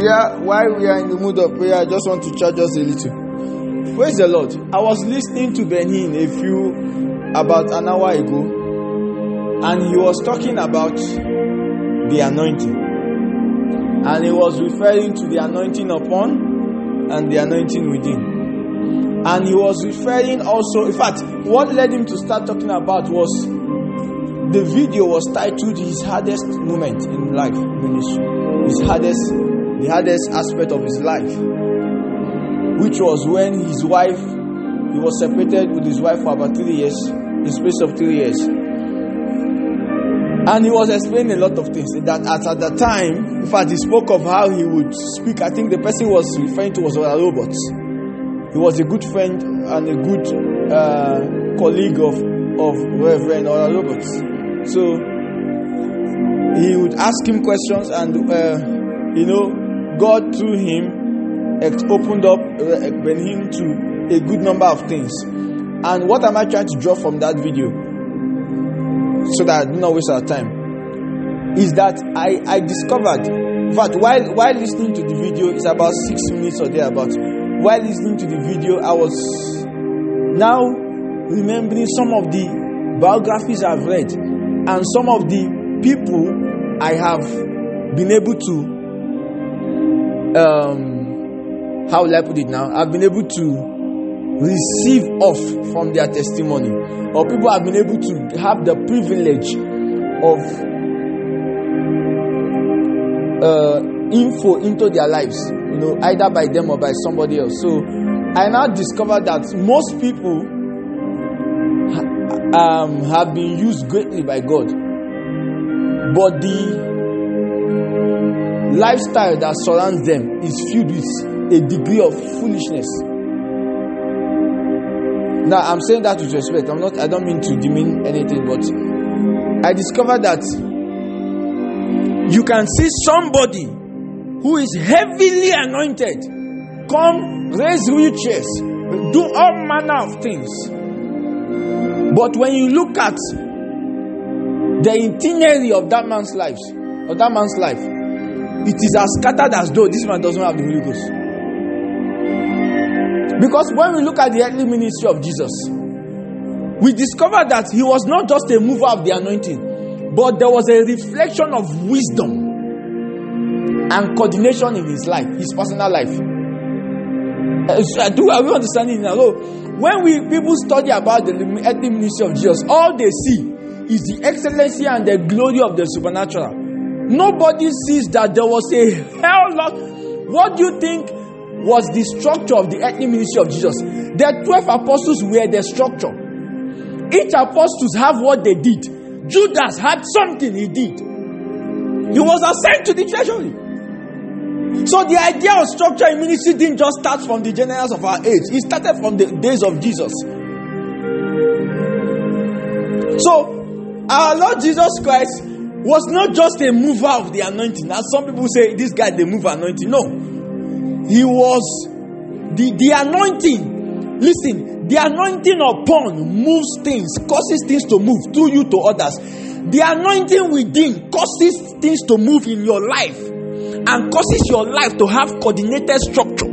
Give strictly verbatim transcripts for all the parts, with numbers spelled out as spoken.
we are while we are in the mood of prayer, I just want to charge us a little. Praise the Lord. I was listening to Benin a few about an hour ago, and he was talking about the anointing, and he was referring to the anointing upon and the anointing within, and he was referring also. In fact, what led him to start talking about was the video was titled "His Hardest Moment in Life Ministry," his hardest, the hardest aspect of his life, which was when his wife, he was separated with his wife for about three years, in space of three years. And he was explaining a lot of things. That at, at the time, in fact, he spoke of how he would speak. I think the person he was referring to was Oral Roberts. He was a good friend and a good uh, colleague of, of Reverend Oral Roberts. So, he would ask him questions, and, uh, you know, God through him opened up uh, him to a good number of things. And what am I trying to draw from that video, so that I do not waste our time, is that I, I discovered, in fact, while, while listening to the video, it's about six minutes or thereabouts, while listening to the video, I was now remembering some of the biographies I've read, and some of the people I have been able to, um, how will I put it now? I've been able to receive off from their testimony, or people have been able to have the privilege of uh, info into their lives, you know, either by them or by somebody else. So I now discovered that most people um, have been used greatly by God, but the lifestyle that surrounds them is filled with a degree of foolishness. Now, I'm saying that with respect. I'm not. I don't mean to demean anything, but I discovered that you can see somebody who is heavily anointed come raise wheelchairs, do all manner of things, but when you look at the itinerary of that man's life, of that man's life, it is as scattered as though this man doesn't have the Holy Ghost. Because when we look at the earthly ministry of Jesus, we discover that he was not just a mover of the anointing, but there was a reflection of wisdom and coordination in his life, his personal life. Uh, do are we understanding now? So when we people study about the earthly ministry of Jesus, all they see is the excellency and the glory of the supernatural. Nobody sees that there was a hell lot. What do you think was the structure of the earthly ministry of Jesus? The twelve apostles were the structure. Each apostle have what they did. Judas had something he did. He was assigned to the treasury. So the idea of structure in ministry didn't just start from the generals of our age. It started from the days of Jesus. So our Lord Jesus Christ was not just a mover of the anointing. As some people say, this guy, the mover anointing. No. He was the, the anointing. Listen, the anointing upon moves things, causes things to move through you to others. The anointing within causes things to move in your life and causes your life to have coordinated structure.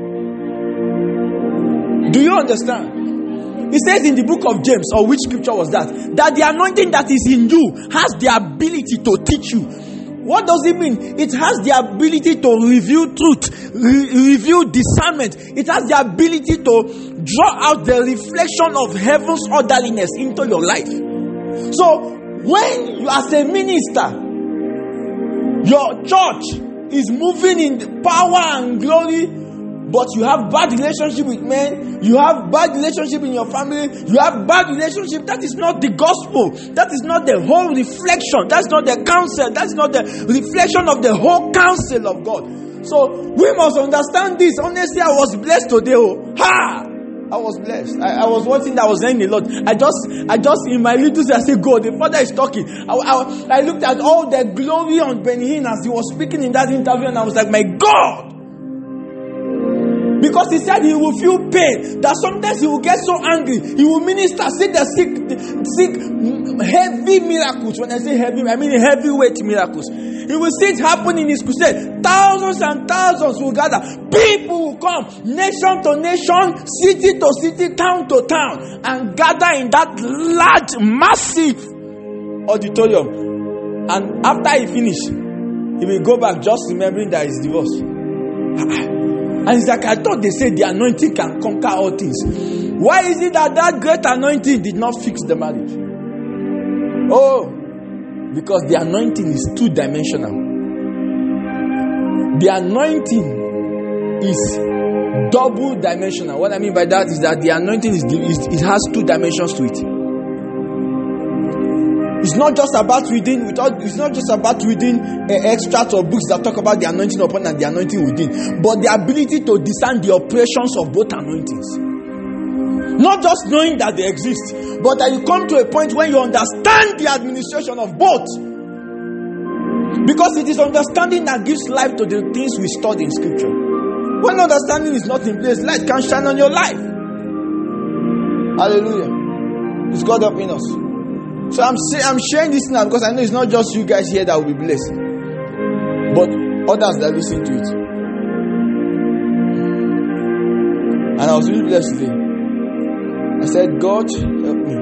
Do you understand? It says in the book of James, or which scripture was that? That the anointing that is in you has the ability to teach you. What does it mean? It has the ability to reveal truth, re- reveal discernment. It has the ability to draw out the reflection of heaven's orderliness into your life. So, when you as a minister, your church is moving in power and glory, but you have bad relationship with men, you have bad relationship in your family, you have bad relationship, that is not the gospel. That is not the whole reflection. That's not the counsel. That's not the reflection of the whole counsel of God. So we must understand this. Honestly, I was blessed today. Oh, ha! I was blessed. I, I was watching that. I was learning a lot. I just, I just in my little, I said, God, the Father is talking. I, I, I looked at all the glory on Benin as he was speaking in that interview, and I was like, my God. Because he said he will feel pain. That sometimes he will get so angry. He will minister, see the sick, sick, heavy miracles. When I say heavy, I mean heavyweight miracles. He will see it happen in his crusade. Thousands and thousands will gather. People will come, nation to nation, city to city, town to town, and gather in that large, massive auditorium. And after he finish, he will go back just remembering that he's divorced. And it's like, I thought they said the anointing can conquer all things. Why is it that that great anointing did not fix the marriage? Oh, because the anointing is two-dimensional. The anointing is double-dimensional. What I mean by that is that the anointing is, is it has two dimensions to it. It's not just about reading. It's not just about reading uh, extracts or books that talk about the anointing upon and the anointing within, but the ability to discern the operations of both anointings. Not just knowing that they exist, but that you come to a point when you understand the administration of both. Because it is understanding that gives life to the things we study in Scripture. When understanding is not in place, light can't shine on your life. Hallelujah. It's God helping us. So I'm say, I'm sharing this now because I know it's not just you guys here that will be blessed, but others that listen to it. And I was really blessed today. I said, God, help me.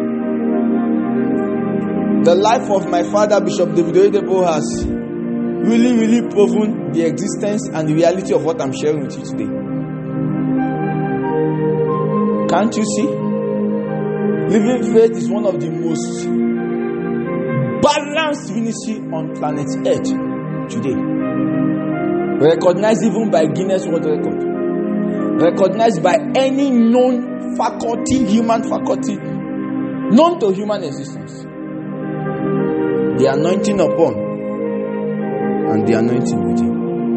The life of my father, Bishop David Oyedepo, has really, really proven the existence and the reality of what I'm sharing with you today. Can't you see? Living Faith is one of the most balanced ministry on planet Earth today. Recognized even by Guinness World Record. Recognized by any known faculty, human faculty, known to human existence. The anointing upon and the anointing within.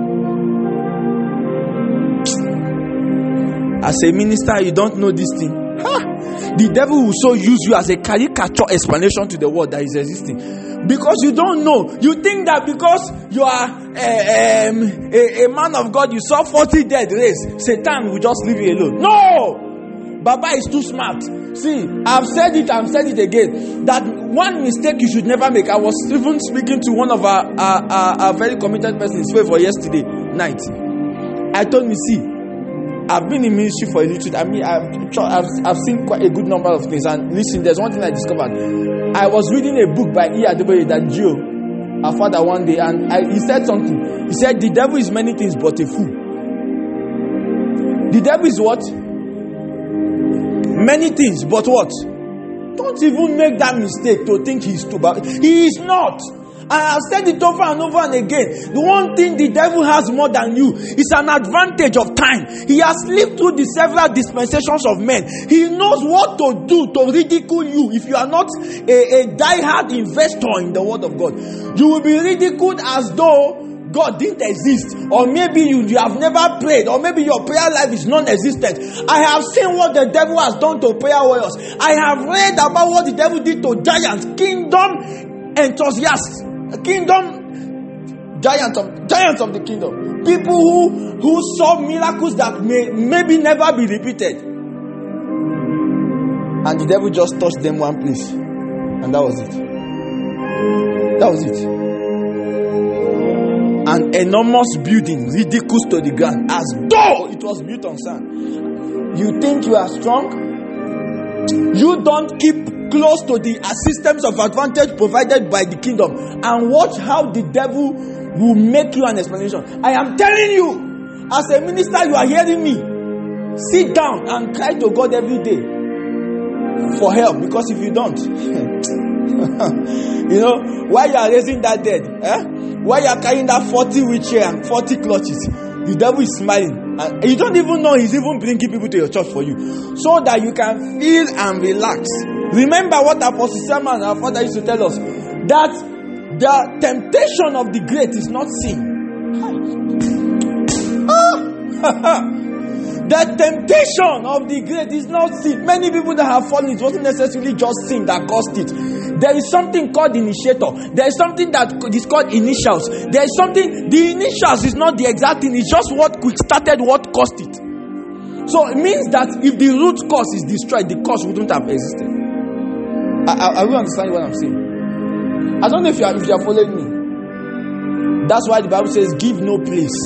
As a minister, you don't know this thing. Ha! The devil will so use you as a caricature explanation to the world that is existing. Because you don't know. You think that because you are a, um, a, a man of God, you saw forty dead raised, Satan will just leave you alone. No! Baba is too smart. See, I've said it, I've said it again. That one mistake you should never make. I was even speaking to one of our, our, our, our very committed persons for yesterday night. I told me, see, I've been in ministry for a little. I mean, I've, I've I've seen quite a good number of things. And listen, there's one thing I discovered. I was reading a book by E. Adeboye that Gio, our father, one day, and I, he said something. He said, the devil is many things but a fool. The devil is what? Many things but what? Don't even make that mistake to think he's too bad. He is not. I have said it over and over and again. The one thing the devil has more than you is an advantage of time. He has lived through the several dispensations of men. He knows what to do to ridicule you. If you are not a, a die-hard investor in the word of God, you will be ridiculed as though God didn't exist, or maybe you, you have never prayed, or maybe your prayer life is non-existent. I have seen what the devil has done to prayer warriors. I have read about what the devil did to giants, kingdom enthusiasts, kingdom giants of giants of the kingdom, people who who saw miracles that may maybe never be repeated, and the devil just touched them one place, and that was it. That was it. An enormous building ridiculous to the ground, as though it was built on sand. You think you are strong? You don't keep close to the systems of advantage provided by the kingdom, and watch how the devil will make you an explanation. I am telling you, as a minister, you are hearing me. Sit down and cry to God every day for help, because if you don't, you know, while you are raising that dead, eh? While you are carrying that forty wheelchair and forty clutches, the devil is smiling, and you don't even know he's even bringing people to your church for you, so that you can feel and relax. Remember what Apostle Simon, our father, used to tell us, that the temptation of the great is not sin. The temptation of the great is not sin. Many people that have fallen, it wasn't necessarily just sin that caused it. There is something called initiator. There is something that is called initials. There is something, the initials is not the exact thing. It's just what started, what caused it. So it means that if the root cause is destroyed, the cause wouldn't have existed. I, I, I will understand what I'm saying. I don't know if you are if you are following me. That's why the Bible says, "Give no place."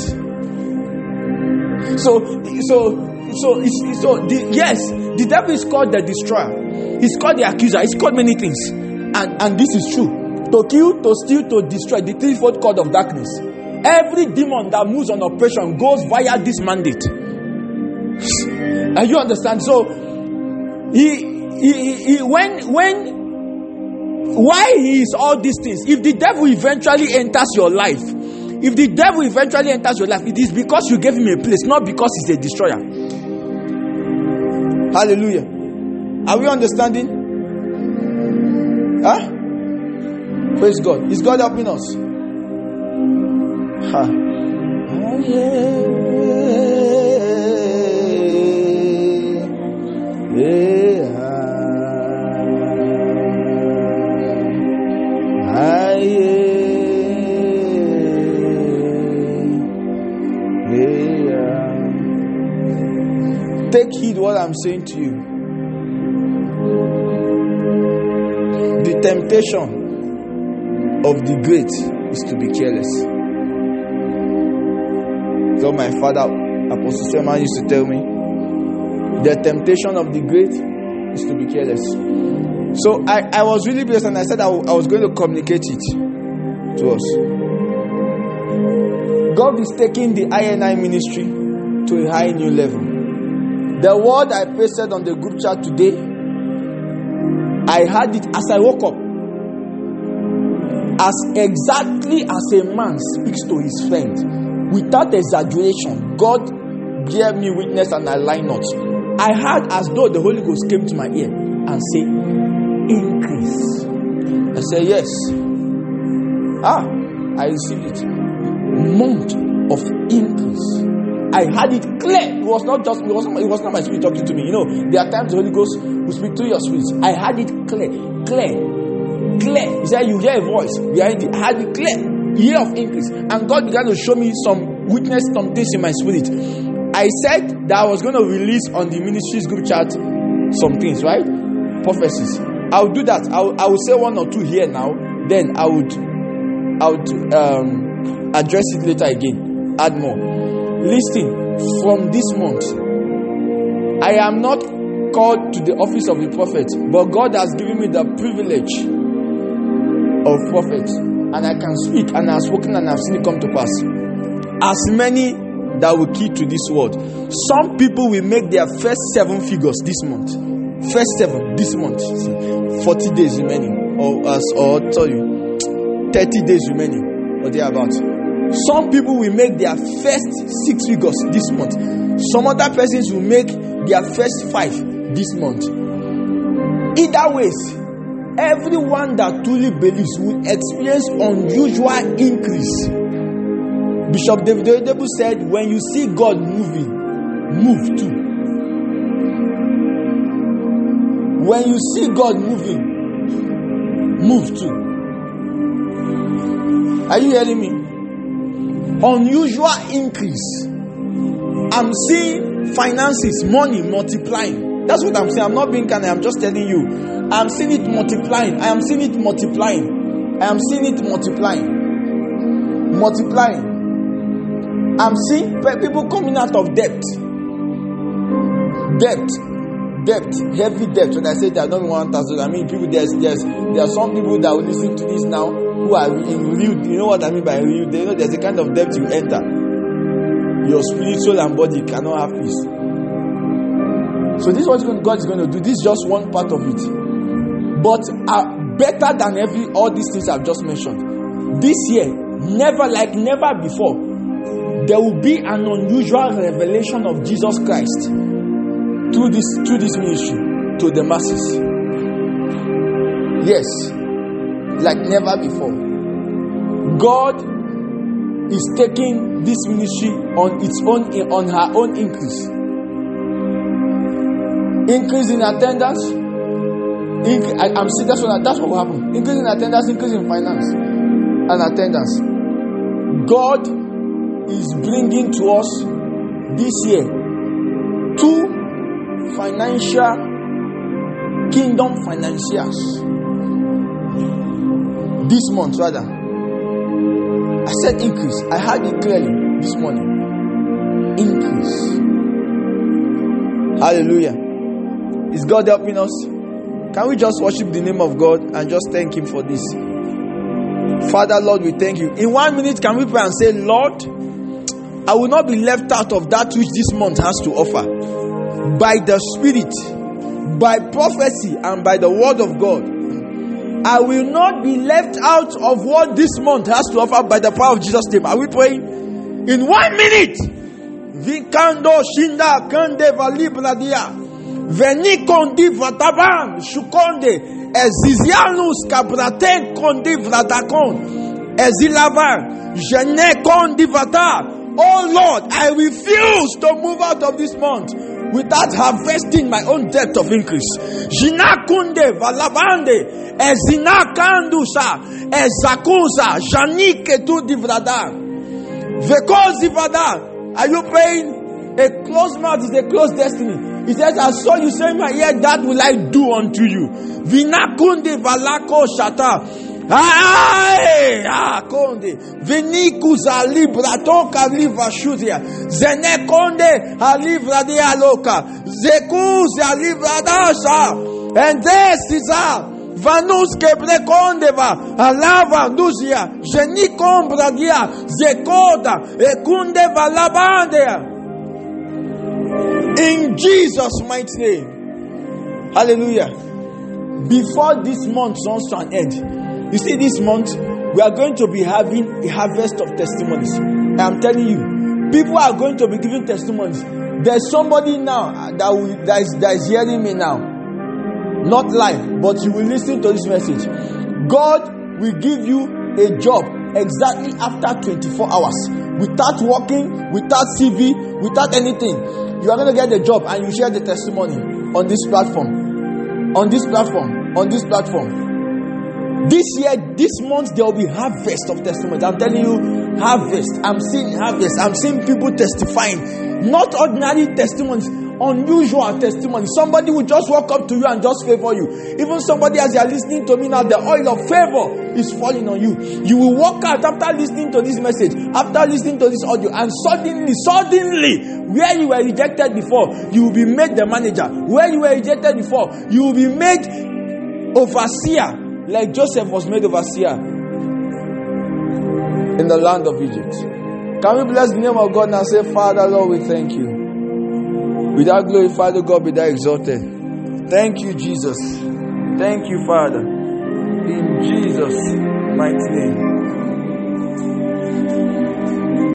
So, so, so, it's, so. The, yes, the devil is called the destroyer. He's called the accuser. He's called many things, and and this is true. To kill, to steal, to destroy, the threefold cord of darkness. Every demon that moves on operation goes via this mandate. And you understand? So he, he, he when when why he is all these things? If the devil eventually enters your life, if the devil eventually enters your life, it is because you gave him a place, not because he's a destroyer. Hallelujah. Are we understanding? Huh? Praise God. Is God helping us? Ha. Oh, yeah. Yeah. Ah, yeah. Yeah. Take heed what I'm saying to you. The temptation of the great is to be careless. So my father, Apostle Sherman, used to tell me, the temptation of the great is to be careless. So I, I was really blessed, and I said I, w- I was going to communicate it to us. God is taking the I N I ministry to a high new level. The word I pasted on the group chat today, I had it as I woke up. As exactly as a man speaks to his friend, without exaggeration, God bear me witness and I lie not. I heard as though the Holy Ghost came to my ear and say, increase. I say, yes. Ah, I received it. Month of increase. I had it clear. It was not just, it was not, it was not my spirit talking to me. You know, there are times the Holy Ghost will speak to your spirit. I had it clear, clear. Clear. He said, you hear a voice behind it. I had it clear. Year of increase. And God began to show me some witness, some things in my spirit. I said that I was going to release on the ministry's group chat some things, right? Prophecies. I will do that. I will, I will say one or two here now. Then I would, I would um, address it later again. Add more. Listen, from this month, I am not called to the office of a prophet, but God has given me the privilege of prophet, and I can speak, and I have spoken, and I have seen it come to pass. As many that will key to this word, some people will make their first seven figures this month. First seven this month. See, forty days remaining, or as or sorry, thirty days remaining, or thereabouts. Some people will make their first six figures this month. Some other persons will make their first five this month. Either ways, everyone that truly believes will experience unusual increase. Bishop David Oyedepo said, when you see God moving, move too. When you see God moving, move too. Are you hearing me? Unusual increase. I'm seeing finances, money multiplying. That's what I'm saying. I'm not being kind. I'm just telling you. I'm seeing it multiplying. I am seeing it multiplying. I am seeing it multiplying. Multiplying. I'm seeing people coming out of debt. Debt. Debt. Heavy debt. When I say that, I don't want to. I mean, people, there's, there's, there are some people that will listen to this now who are in real. You know what I mean by real? They know there's a kind of debt you enter. Your spirit, soul, and body cannot have peace. So this is what God is going to do. This is just one part of it. But uh, better than every all these things I've just mentioned. This year, never like never before, there will be an unusual revelation of Jesus Christ through this through this ministry to the masses. Yes, like never before. God is taking this ministry on its own, on her own increase. Increase in attendance. Incre- I, I'm saying that's what that's what will happen. Increase in attendance, increase in finance and attendance. God is bringing to us this year two financial kingdom financiers this month, rather. I said increase. I heard it clearly this morning. Increase. Hallelujah. Is God helping us? Can we just worship the name of God and just thank Him for this? Father, Lord, we thank you. In one minute, can we pray and say, Lord, I will not be left out of that which this month has to offer. By the Spirit, by prophecy, and by the word of God, I will not be left out of what this month has to offer by the power of Jesus' name. Are we praying? In one minute, Vikando Shinda Kande Valibradia Veni Kondi Vataban Shukonde Ezizianus Kabraten Kondi Vladakon Ezilavan Jene Kondi Vata. Oh Lord, I refuse to move out of this month without harvesting my own depth of increase. Jina Kunde Valabande Ezina Kandusa Ezakusa Janike tu Divrada Veko Zivada. Are you praying? A closed mouth is a closed destiny. He says, I saw you say my ear, that will I do unto you. Vinakunde valako shata. Ay, ah, konde. Vinikuza libra toka livra shutia. Zene konde a livra de aloka. Zekuza livra dasha. And this is a Vanus kebre kondeva alava nduzia jeni kombra dia zekoda ekunde valabandea. In Jesus' mighty name. Hallelujah. Before this month comes to an end, you see, this month we are going to be having a harvest of testimonies. I'm telling you, people are going to be giving testimonies. There's somebody now that, will, that, is, that is hearing me now. Not live, but you will listen to this message. God will give you a job exactly after twenty-four hours. Without working, without C V, without anything. You are going to get the job and you share the testimony on this platform. On this platform. On this platform. This year, this month, there will be harvest of testimonies. I'm telling you, harvest. I'm seeing harvest. I'm seeing people testifying. Not ordinary testimonies. Unusual testimony. Somebody will just walk up to you and just favor you. Even somebody, as you are listening to me now, the oil of favor is falling on you. You will walk out after listening to this message, after listening to this audio, and suddenly, suddenly, where you were rejected before, you will be made the manager. Where you were rejected before, you will be made overseer, like Joseph was made overseer in the land of Egypt. Can we bless the name of God and say, Father, Lord, we thank you. Be thou glorified, O God, be thou exalted. Thank you, Jesus. Thank you, Father. In Jesus' mighty name.